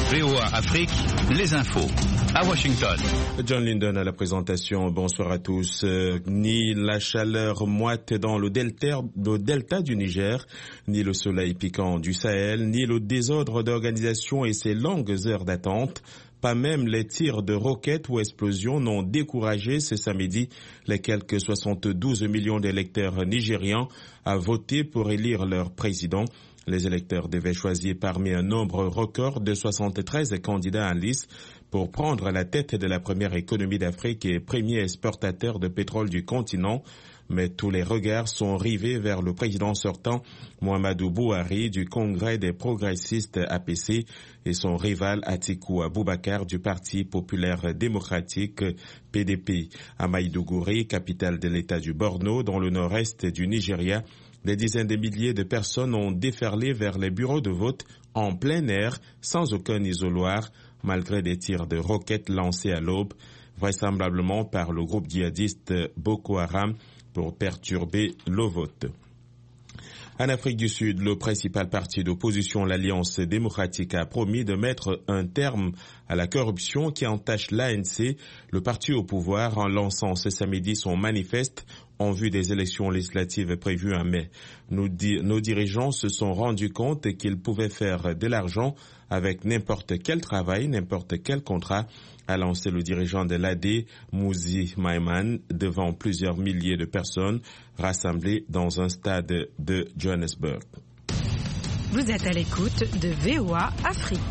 VOA Afrique, les infos. À Washington. John Linden à la présentation. Bonsoir à tous. Ni la chaleur moite dans le delta du Niger, ni le soleil piquant du Sahel, ni le désordre d'organisation et ses longues heures d'attente. Pas même les tirs de roquettes ou explosions n'ont découragé ce samedi les quelques 72 millions d'électeurs nigérians à voter pour élire leur président. Les électeurs devaient choisir parmi un nombre record de 73 candidats en lice pour prendre la tête de la première économie d'Afrique et premier exportateur de pétrole du continent. Mais tous les regards sont rivés vers le président sortant, Muhammadu Buhari, du Congrès des progressistes APC, et son rival Atiku Abubakar du Parti populaire démocratique PDP. À Maïdougouri, capitale de l'État du Borno, dans le nord-est du Nigeria, des dizaines de milliers de personnes ont déferlé vers les bureaux de vote en plein air, sans aucun isoloir, malgré des tirs de roquettes lancés à l'aube, vraisemblablement par le groupe djihadiste Boko Haram, pour perturber le vote. En Afrique du Sud, le principal parti d'opposition, l'Alliance démocratique, a promis de mettre un terme à la corruption qui entache l'ANC, le parti au pouvoir, en lançant ce samedi son manifeste en vue des élections législatives prévues en mai. Nos dirigeants se sont rendus compte qu'ils pouvaient faire de l'argent avec n'importe quel travail, n'importe quel contrat, a lancé le dirigeant de l'AD, Mouzi Maïman, devant plusieurs milliers de personnes rassemblées dans un stade de Johannesburg. Vous êtes à l'écoute de VOA Afrique.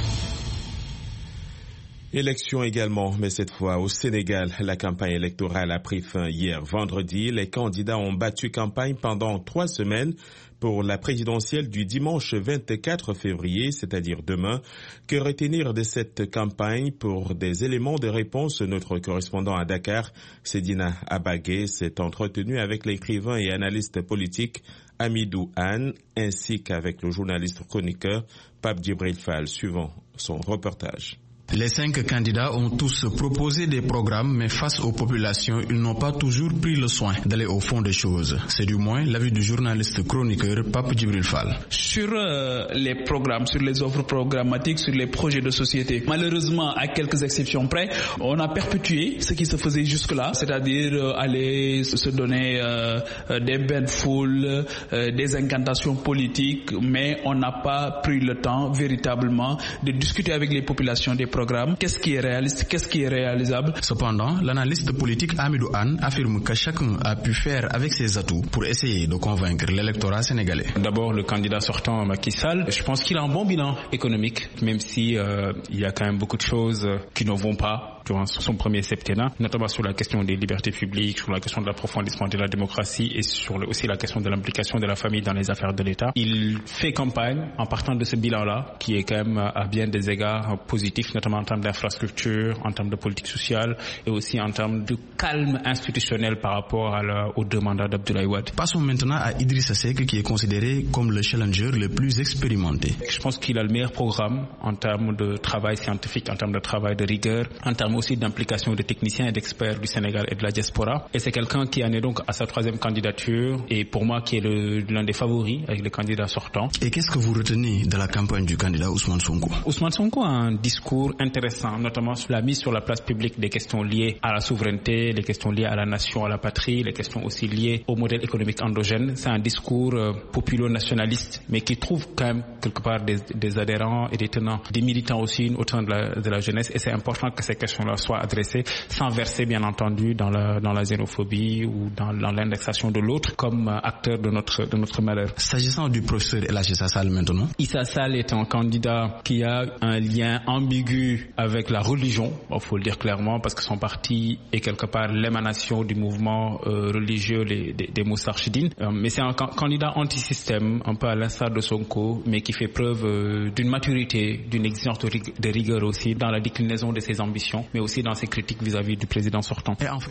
Élection également, mais cette fois au Sénégal. La campagne électorale a pris fin hier vendredi. Les candidats ont battu campagne pendant 3 semaines pour la présidentielle du dimanche 24 février, c'est-à-dire demain. Que retenir de cette campagne? Pour des éléments de réponse, notre correspondant à Dakar, Sedina Abagé, s'est entretenu avec l'écrivain et analyste politique Hamidou Anne, ainsi qu'avec le journaliste chroniqueur Pape Djibril Fall, suivant son reportage. Les 5 candidats ont tous proposé des programmes, mais face aux populations, ils n'ont pas toujours pris le soin d'aller au fond des choses. C'est du moins l'avis du journaliste chroniqueur Pape Djibril Fall. Sur les programmes, sur les offres programmatiques, sur les projets de société, malheureusement, à quelques exceptions près, on a perpétué ce qui se faisait jusque-là, c'est-à-dire aller se donner des bains de foule, des incantations politiques, mais on n'a pas pris le temps véritablement de discuter avec les populations des programme, qu'est-ce qui est réaliste, qu'est-ce qui est réalisable. Cependant, l'analyste politique Hamidou Anne affirme que chacun a pu faire avec ses atouts pour essayer de convaincre l'électorat sénégalais. D'abord, le candidat sortant Macky Sall, je pense qu'il a un bon bilan économique, même si il y a quand même beaucoup de choses qui ne vont pas durant son premier septennat, notamment sur la question des libertés publiques, sur la question de l'approfondissement de la démocratie et sur aussi la question de l'implication de la famille dans les affaires de l'État. Il fait campagne en partant de ce bilan-là, qui est quand même à bien des égards positif, notamment en termes d'infrastructure, en termes de politique sociale et aussi en termes de calme institutionnel par rapport aux 2 mandats d'Abdoulaye Wade. Passons maintenant à Idrissa Seck, qui est considéré comme le challenger le plus expérimenté. Je pense qu'il a le meilleur programme en termes de travail scientifique, en termes de travail de rigueur, en termes aussi d'implication de techniciens et d'experts du Sénégal et de la diaspora. Et c'est quelqu'un qui en est donc à sa 3e candidature et pour moi qui est l'un des favoris avec les candidats sortants. Et qu'est-ce que vous retenez de la campagne du candidat Ousmane Sonko? Ousmane Sonko a un discours intéressant, notamment sur la mise sur la place publique des questions liées à la souveraineté, les questions liées à la nation, à la patrie, les questions aussi liées au modèle économique endogène. C'est un discours populo-nationaliste, mais qui trouve quand même quelque part des adhérents et des tenants, des militants aussi au sein de la jeunesse. Et c'est important que ces questions-là soient adressées sans verser, bien entendu, dans la xénophobie ou dans l'indexation de l'autre comme acteur de notre malheur. S'agissant du professeur El Hadji Issa Sall maintenant. Issa Sall est un candidat qui a un lien ambigu avec la religion, il faut le dire clairement, parce que son parti est quelque part l'émanation du mouvement religieux des Moustarchidines. Mais c'est un candidat anti-système, un peu à l'instar de Sonko, mais qui fait preuve d'une maturité, d'une exigence de rigueur aussi dans la déclinaison de ses ambitions, mais aussi dans ses critiques vis-à-vis du président sortant. Et enfin,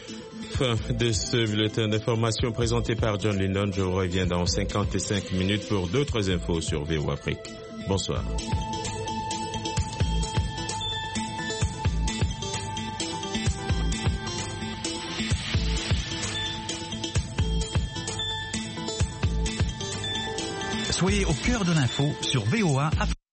fin de ce bulletin d'information présenté par John Linden. Je reviens dans 55 minutes pour d'autres infos sur VOA Afrique. Bonsoir. Soyez au cœur de l'info sur VOA Afrique.